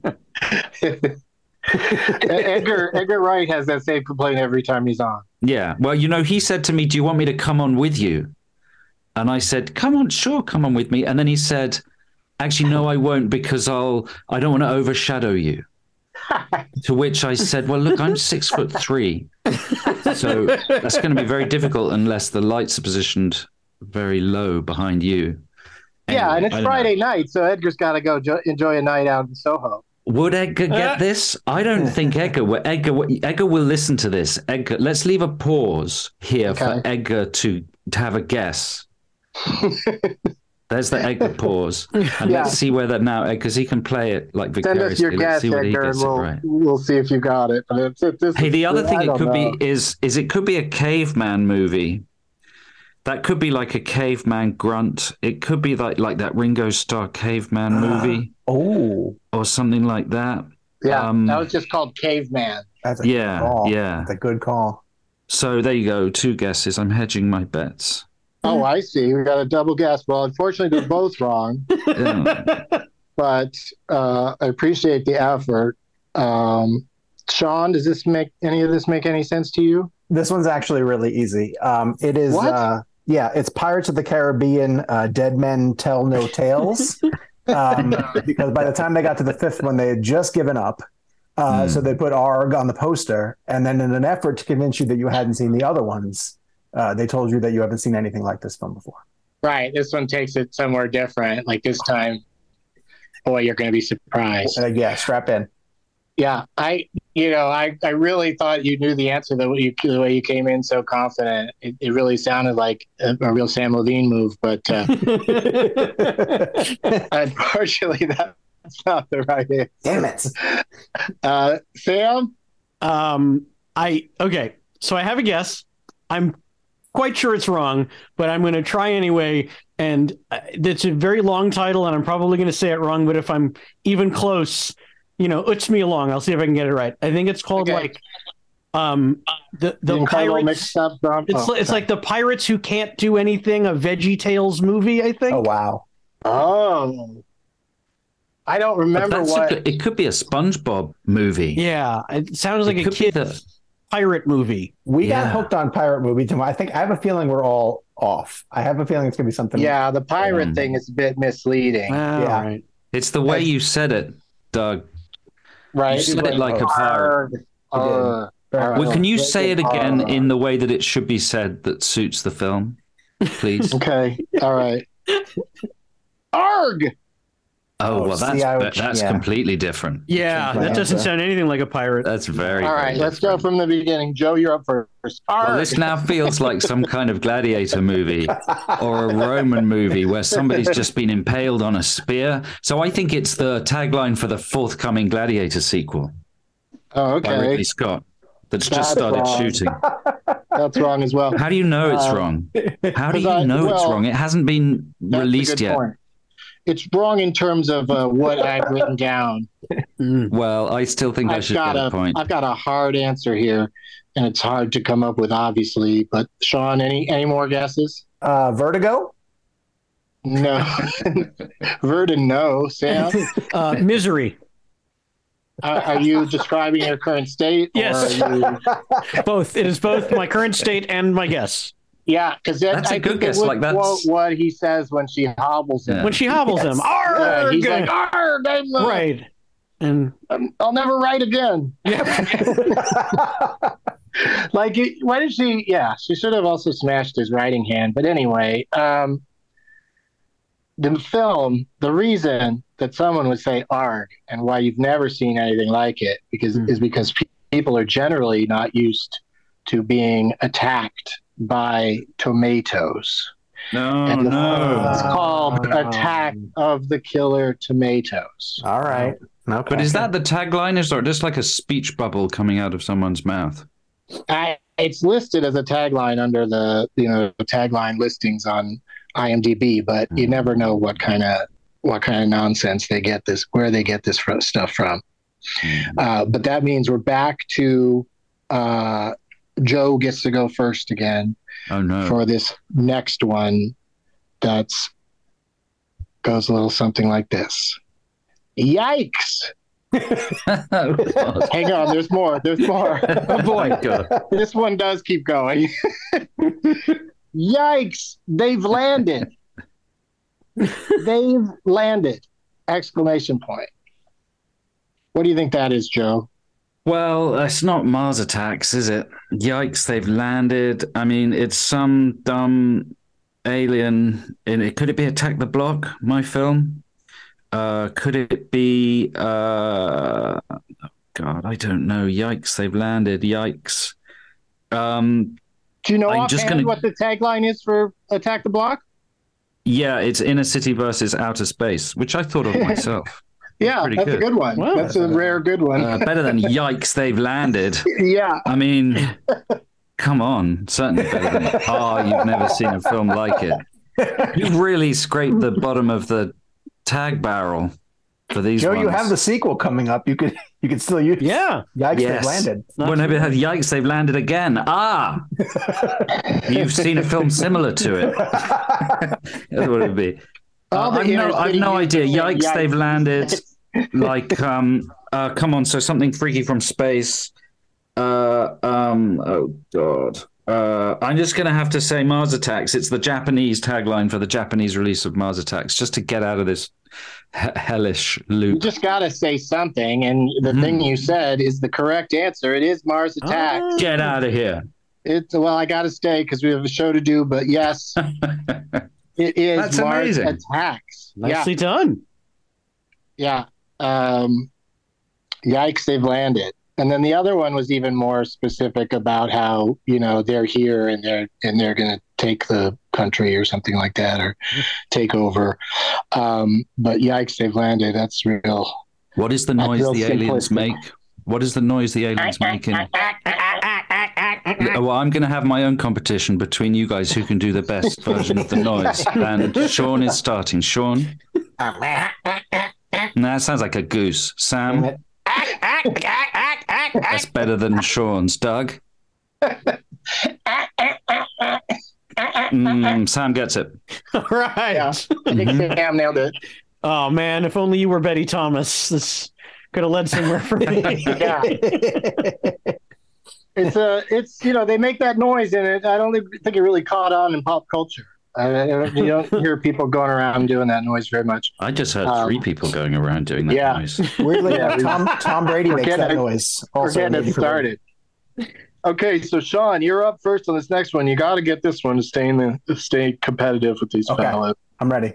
Edgar Wright has that same complaint every time he's on. Yeah, well, he said to me, "Do you want me to come on with you?" And I said, "Come on, sure, come on with me." And then he said, Actually, no, I won't, because I don't want to overshadow you. To which I said, well, look, I'm 6'3", so that's going to be very difficult unless the lights are positioned very low behind you. Anyway, yeah, and it's Friday night, so Edgar's got to go enjoy a night out in Soho. Would Edgar get this? I don't think Edgar will listen to this. Edgar, let's leave a pause here for Edgar to have a guess. There's the Edgar pause. And let's see where that now, because he can play it like vicariously. Send us your guess, Edgar, and we'll see if you got it. Hey, the other thing it could be is it could be a caveman movie. That could be like a caveman grunt. It could be like that Ringo Starr caveman movie. Or something like that. Yeah, that was just called Caveman. That's a good call. Yeah. That's a good call. So there you go, 2 guesses. I'm hedging my bets. Oh, I see. We got a double guess. Well, unfortunately, they're both wrong. But I appreciate the effort. Sean, does this make any sense to you? This one's actually really easy. It is. What? It's Pirates of the Caribbean. Dead Men Tell No Tales. Because by the time they got to the 5th one, they had just given up. So they put ARG on the poster, and then in an effort to convince you that you hadn't seen the other ones, they told you that you haven't seen anything like this film before. Right. This one takes it somewhere different. Like this time, boy, you're going to be surprised. Yeah, strap in. Yeah, I really thought you knew the answer the way you came in so confident. It really sounded like a real Sam Levine move, but unfortunately, that's not the right answer. Damn it, Sam. Okay, so I have a guess. I'm quite sure it's wrong, but I'm going to try anyway. And it's a very long title, and I'm probably going to say it wrong. But if I'm even close, uts me along. I'll see if I can get it right. I think it's called the pirates. It's like the pirates who can't do anything. A Veggie Tales movie, I think. Oh wow. Oh, I don't remember what. It could be a SpongeBob movie. Yeah, it sounds like a kid's pirate movie. We got hooked on pirate movie too. I have a feeling we're all off. I have a feeling it's gonna be something. Yeah, the pirate thing is a bit misleading. Right. It's the way you said it, Doug. Right. You said it like a pirate. Well, can you say it again in the way that it should be said that suits the film, please? Okay. All right. Arg! Oh, well, that's completely different. Yeah, that doesn't sound anything like a pirate. That's very All right, let's go from the beginning. Joe, you're up first. Arg! Well, this now feels like some kind of gladiator movie or a Roman movie where somebody's just been impaled on a spear. So I think it's the tagline for the forthcoming Gladiator sequel. Oh, okay. By Ridley Scott. That's just started shooting. That's wrong as well. How do you know it's wrong? How do you know it's wrong? It hasn't been released yet. Point. It's wrong in terms of what I've written down. Well, I still think I should get a point. I've got a hard answer here, and it's hard to come up with, obviously. But Sean, any more guesses? Vertigo? No. No. Sam? Misery. Are you describing your current state? Yes. Or are you... Both. It is both my current state and my guess. Yeah, because that's a good guess. Like that's what he says when she hobbles him. Yeah. When she hobbles him, arg! He's like, arg! Right. And I'll never write again. Like, why did she? Yeah, she should have also smashed his writing hand. But anyway, the film, the reason that someone would say arg and why you've never seen anything like it is because people are generally not used to being attacked by tomatoes. It's called Attack of the Killer Tomatoes. All right. Okay. But is that the tagline? Is there just like a speech bubble coming out of someone's mouth? It's listed as a tagline under the tagline listings on IMDb, but you never know what kind of nonsense where they get this stuff from. But that means we're back to Joe gets to go first again. Oh no! For this next one, goes a little something like this. Yikes! Hang on, there's more. Oh boy, this one does keep going. Yikes! They've landed. exclamation point. What do you think that is, Joe? Well, it's not Mars Attacks, is it? Yikes, they've landed. I mean, it's some dumb alien. Could it be Attack the Block, my film? Could it be... God, I don't know. Yikes, they've landed. Yikes. Do you know offhand what the tagline is for Attack the Block? Yeah, it's Inner City versus Outer Space, which I thought of myself. Yeah, that's a good one. Wow. That's a rare good one. Better than Yikes, they've landed. Yeah. I mean, come on. Certainly better than, you've never seen a film like it. You've really scraped the bottom of the tag barrel for these Joe, ones. you have the sequel coming up. You could still use Yikes, they've landed. Whenever it had Yikes, they've landed again. You've seen a film similar to it. That's what it would be. I've no idea. Yikes, they've landed. Like, come on. So something freaky from space. Oh God. I'm just going to have to say Mars Attacks. It's the Japanese tagline for the Japanese release of Mars Attacks, just to get out of this hellish loop. You just got to say something, and the thing you said is the correct answer. It is Mars Attacks. Get out of here. I got to stay because we have a show to do, but yes, it is. That's Mars amazing. Attacks. Nicely done. Yeah. Yikes, they've landed. And then the other one was even more specific about how, they're here and they're going to take the country or something like that, or take over. But yikes, they've landed. That's real. What is the noise the aliens make? What is the noise the aliens making? Well, I'm going to have my own competition between you guys who can do the best version of the noise. And Sean is starting. Sean? Nah, it sounds like a goose. Sam? That's better than Sean's. Doug? Sam gets it. All right. Yeah. I think Sam nailed it. Oh, man, if only you were Betty Thomas. This could have led somewhere for me. Yeah. It's they make that noise in it. I don't think it really caught on in pop culture. You don't hear people going around doing that noise very much. I just heard 3 people going around doing that noise. Weirdly, Tom Brady makes that noise. We're getting it started. Okay, so Sean, you're up first on this next one. You got to get this one to stay competitive with these fellas. I'm ready.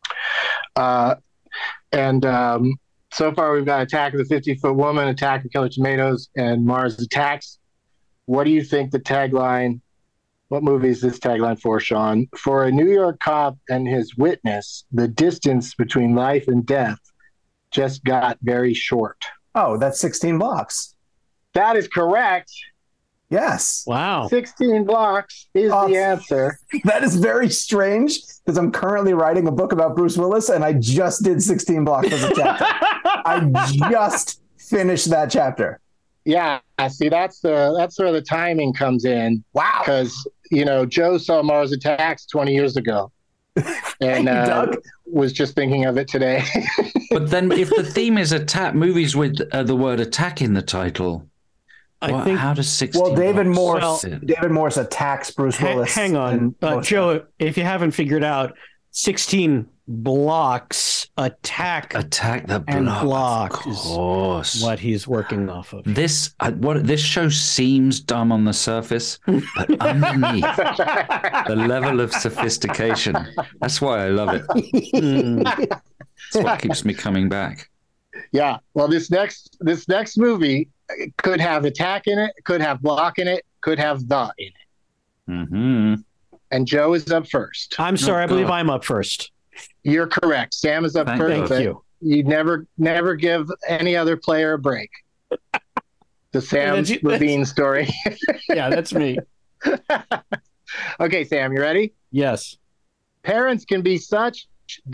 So far we've got Attack of the 50-Foot Woman, Attack of Killer Tomatoes, and Mars Attacks. What do you think the tagline? What movie is this tagline for, Sean? For a New York cop and his witness, the distance between life and death just got very short. Oh, that's 16 Blocks. That is correct. Yes. Wow. 16 Blocks is the answer. That is very strange because I'm currently writing a book about Bruce Willis and I just did 16 Blocks as a chapter. I just finished that chapter. Yeah, see, that's where the timing comes in. Wow. Because, Joe saw Mars Attacks 20 years ago and was just thinking of it today. But then if the theme is movies with the word attack in the title, how does 16 Well, David Morse attacks Bruce Willis. Hang on. Joe, if you haven't figured out, 16 Blocks attack the block. Of course, is what he's working off of. This show seems dumb on the surface, but underneath the level of sophistication, that's why I love it. That's what keeps me coming back. Yeah. Well, this next movie could have attack in it, could have block in it, could have the in it. Mm-hmm. And Joe is up first. I'm sorry, I believe I'm up first. You're correct. Sam is up first. Thank you. You never give any other player a break. The Sam Levine story. Yeah, that's me. Okay, Sam, you ready? Yes. Parents can be such ...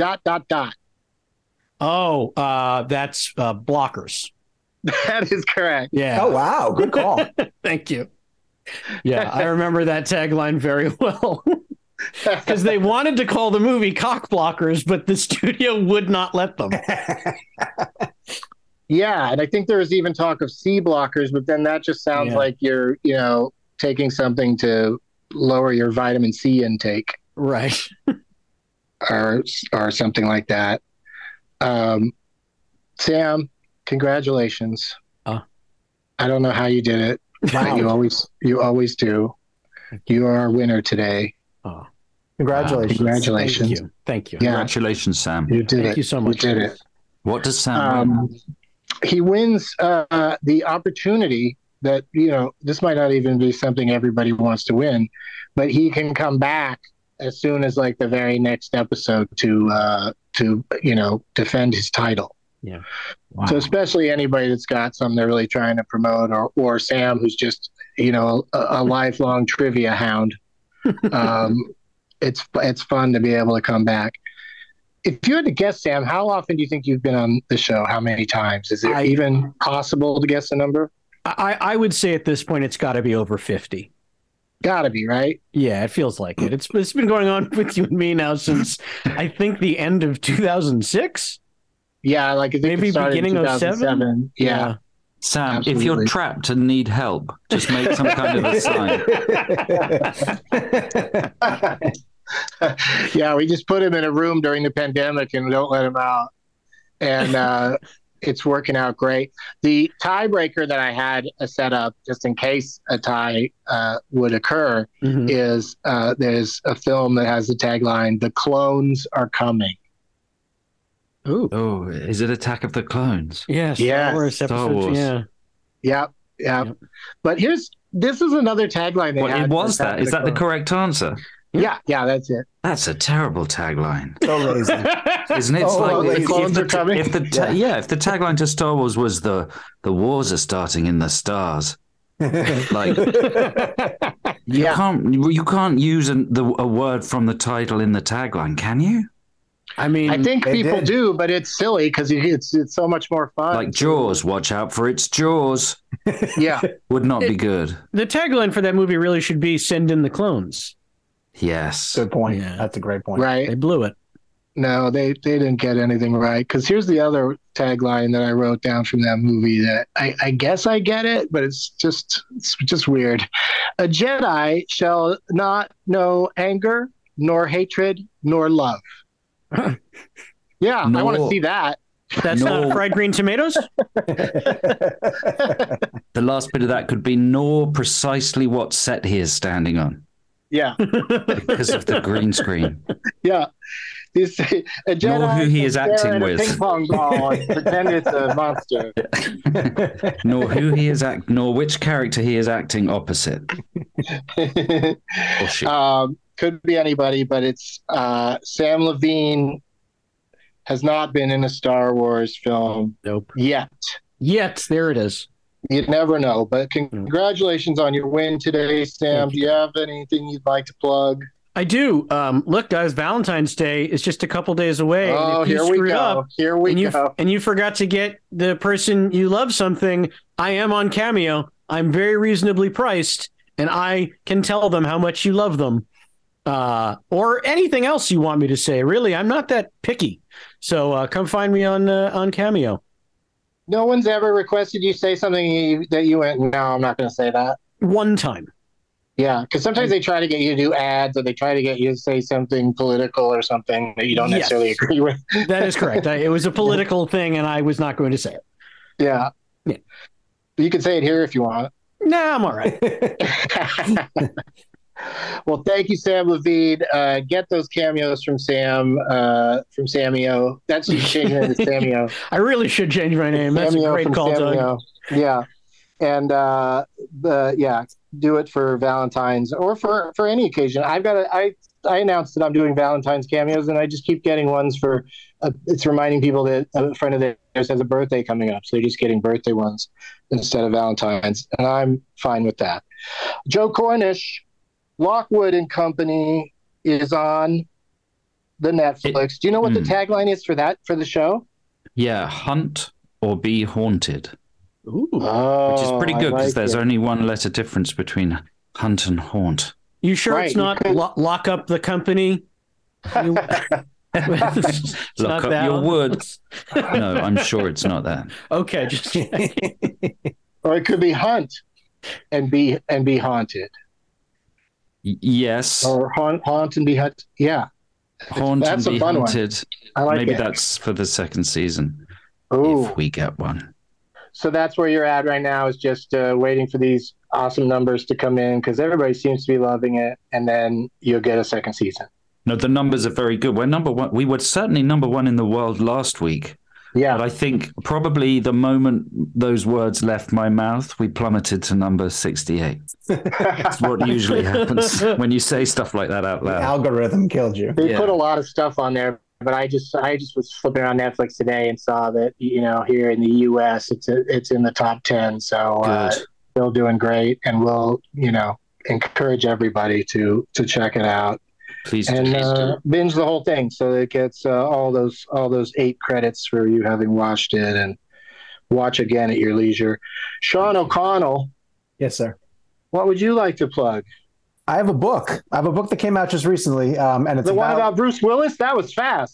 Oh, that's blockers. That is correct. Yeah. Oh, wow. Good call. Thank you. Yeah, I remember that tagline very well. Because they wanted to call the movie Cock Blockers, but the studio would not let them. Yeah, and I think there was even talk of C blockers, but then that just sounds like you're, taking something to lower your vitamin C intake. Right. or something like that. Sam, congratulations. I don't know how you did it, but you always do. You are our winner today. Oh, congratulations! Congratulations! Thank you. Yeah. Congratulations, Sam. You did it. Thank you so much. You did it. What does Sam win? He wins the opportunity that, this might not even be something everybody wants to win, but he can come back as soon as like the very next episode to defend his title. Yeah. Wow. So especially anybody that's got something they're really trying to promote, or Sam, who's just, a lifelong trivia hound. It's fun to be able to come back. If you had to guess, Sam, how often do you think you've been on the show? How many times? Is it even possible to guess a number? I would say at this point, it's got to be over 50. Got to be, right? Yeah, it feels like it. It's been going on with you and me now since, I think, the end of 2006. Yeah, like I think maybe it started beginning in of 2007. Yeah. Sam, Absolutely. if you're trapped and need help, just make some kind of a sign. Yeah, we just put him in a room during the pandemic and don't let him out. And it's working out great. The tiebreaker that I had set up, just in case a tie would occur, is there's a film that has the tagline, "The clones are coming." Ooh. Oh, is it Attack of the Clones? Yes. Yeah. Star Wars. Yeah. Yep. But this is another tagline they had. It was that. Is that the correct answer? Yeah, that's it. That's a terrible tagline. So lazy. Isn't it? It's the clones are coming. If the tagline to Star Wars was the wars are starting in the stars, like you can't use a word from the title in the tagline, can you? I mean, I think people do, but it's silly because it's so much more fun. Like Jaws, watch out for its jaws. Yeah, would not be good. The tagline for that movie really should be "Send in the clones." Yes, good point. Yeah. That's a great point. Right, they blew it. No, they didn't get anything right. Because here's the other tagline that I wrote down from that movie that I guess I get it, but it's just weird. A Jedi shall not know anger, nor hatred, nor love. Yeah, I want to see that. That's not fried green tomatoes? The last bit of that could be nor precisely what set he is standing on. Yeah. Because of the green screen. Yeah. A Jedi nor who he is acting with. A ping pong ball and pretend it's a monster. Nor who he is nor which character he is acting opposite. Could be anybody, but it's Sam Levine has not been in a Star Wars film yet. There it is. You never know, but congratulations on your win today, Sam. Do you have anything you'd like to plug? I do. Look, guys, Valentine's Day is just a couple days away. Oh, and if you here we go. Here we go. And you forgot to get the person you love something. I am on Cameo. I'm very reasonably priced, and I can tell them how much you love them. Or anything else you want me to say. Really, I'm not that picky. So come find me on Cameo. No one's ever requested you say something that you went, no, I'm not going to say that. One time. Yeah, because sometimes they try to get you to do ads, or they try to get you to say something political or something that you don't necessarily agree with. That is correct. It was a political thing, and I was not going to say it. Yeah. You can say it here if you want. Nah, I'm all right. Well, thank you, Sam Levine. Get those cameos from from Samio. That's you changing it to Samio. I really should change my name. That's a great call, Doug. Yeah, and do it for Valentine's or for any occasion. I announced that I'm doing Valentine's cameos, and I just keep getting ones for. It's reminding people that a friend of theirs has a birthday coming up, so they're just getting birthday ones instead of Valentine's, and I'm fine with that. Joe Cornish. Lockwood and Company is on the Netflix. Do you know what the tagline is for the show? Yeah, hunt or be haunted. Ooh. Which is pretty good because there's only one letter difference between hunt and haunt. You sure it's not lock up the company? Lock up your woods. No, I'm sure it's not that. Okay, just or it could be hunt and be haunted. Yes. Or haunt and be hunted. Yeah. Haunt That's and a Be fun one. Haunted. I like Maybe it. that's for the second season Ooh. if we get one. So that's where you're at right now, is just waiting for these awesome numbers to come in, because everybody seems to be loving it, and then you'll get a second season. No, the numbers are very good. We're number one. We were certainly number one in the world last week. Yeah. But I think probably the moment those words left my mouth, we plummeted to number 68. That's what usually happens when you say stuff like that out The loud. algorithm killed you. They put a lot of stuff on there, but I just was flipping around Netflix today and saw that, here in the U.S. it's in the top 10. So still doing great, and we'll encourage everybody to check it out. Please and binge the whole thing, so it gets all those 8 credits for you having watched it, and watch again at your leisure. Sean O'Connell. Yes, sir. What would you like to plug? I have a book. That came out just recently, and it's the one about Bruce Willis. That was fast.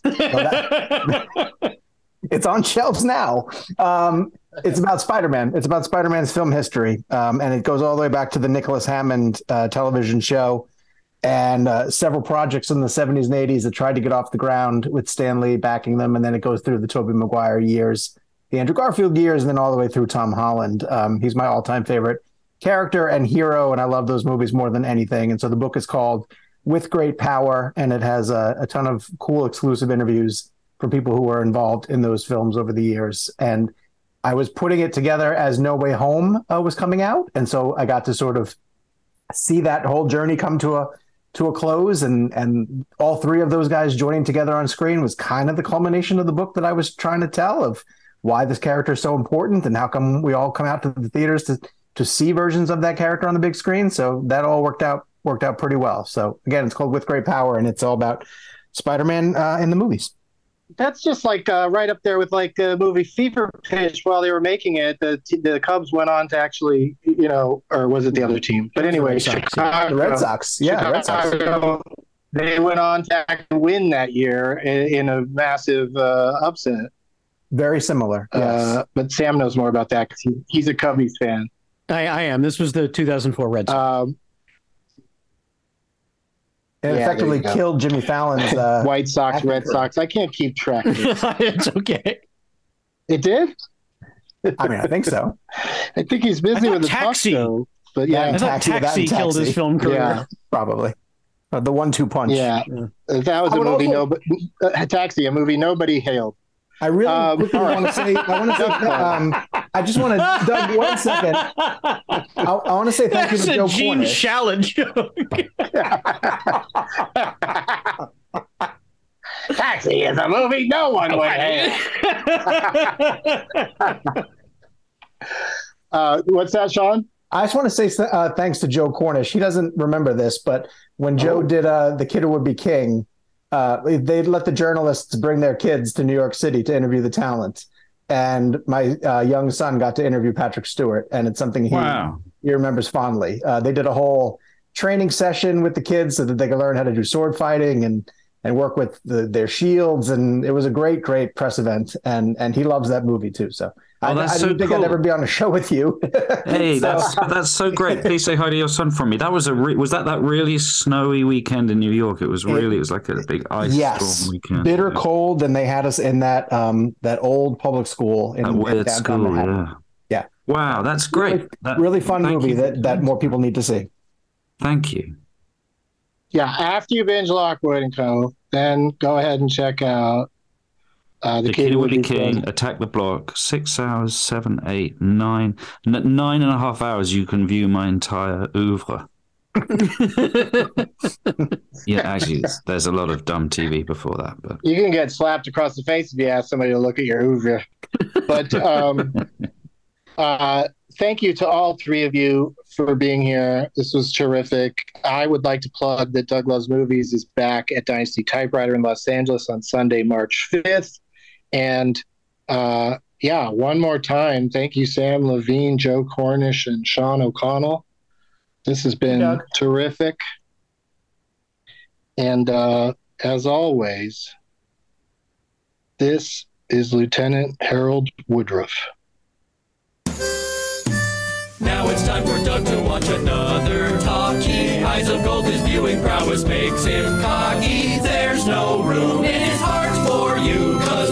It's on shelves now. It's about Spider-Man. It's about Spider-Man's film history, and it goes all the way back to the Nicholas Hammond television show, and several projects in the 70s and 80s that tried to get off the ground with Stan Lee backing them, and then it goes through the Tobey Maguire years, the Andrew Garfield years, and then all the way through Tom Holland. He's my all-time favorite character and hero, and I love those movies more than anything. And so the book is called With Great Power, and it has a ton of cool exclusive interviews from people who were involved in those films over the years. And I was putting it together as No Way Home was coming out, and so I got to sort of see that whole journey come to a close, and all 3 of those guys joining together on screen was kind of the culmination of the book that I was trying to tell, of why this character is so important and how come we all come out to the theaters to see versions of that character on the big screen. So that all worked out pretty well. So again, it's called With Great Power, and it's all about Spider-Man in the movies. That's just like right up there with like the movie Fever Pitch. While they were making it, the Cubs went on to actually, or was it the other team? But anyway, The Red Sox. Yeah, Red Sox. They went on to actually win that year in a massive upset. Very similar. Yes. But Sam knows more about that because he's a Cubbies fan. I am. This was the 2004 Red Sox. It effectively killed Jimmy Fallon's White Sox, Red Sox. I can't keep track of it. It's okay. It did? I mean, I think so. I think he's busy with the Taxi. talk show. But yeah, I thought Taxi killed his film career. Yeah, probably. The 1-2 punch. Yeah. That was a movie Taxi, a movie nobody hailed. I really quickly want to say, I just want to, Doug, 1 second. I want to say thank you to Joe Gene Cornish. Shalit joke. Taxi is a movie no one would hail. What's that, Sean? I just want to say thanks to Joe Cornish. He doesn't remember this, but when Joe did The Kid Who Would Be King, they'd let the journalists bring their kids to New York City to interview the talent. And my young son got to interview Patrick Stewart, and it's something he remembers fondly. They did a whole training session with the kids so that they could learn how to do sword fighting and work with their shields. And it was a great, great press event. And he loves that movie too. So I didn't think I'd ever be on a show with you. Hey, that's so great. Please say hi to your son from me. That was was that really snowy weekend in New York? It was like a big ice storm weekend. Bitter cold, and they had us in that old public school in weird downtown school. Manhattan. Yeah. Wow, that's great. Really fun movie that more people need to see. Thank you. Yeah, after you binge Lockwood and Co., then go ahead and check out The Kid Who Would Be King, Attack the Block. 6 hours, 7, 8, 9. 9.5 hours you can view my entire oeuvre. Yeah, actually, there's a lot of dumb TV before that. But you can get slapped across the face if you ask somebody to look at your oeuvre. But thank you to all 3 of you for being here. This was terrific. I would like to plug that Doug Loves Movies is back at Dynasty Typewriter in Los Angeles on Sunday, March 5th. And one more time, thank you, Sam Levine, Joe Cornish, and Sean O'Connell. This has been terrific. And as always, this is Lieutenant Harold Woodruff. Now it's time for Doug to watch another talkie eyes of gold, his viewing prowess makes him cocky. There's no room in his heart for you, 'cause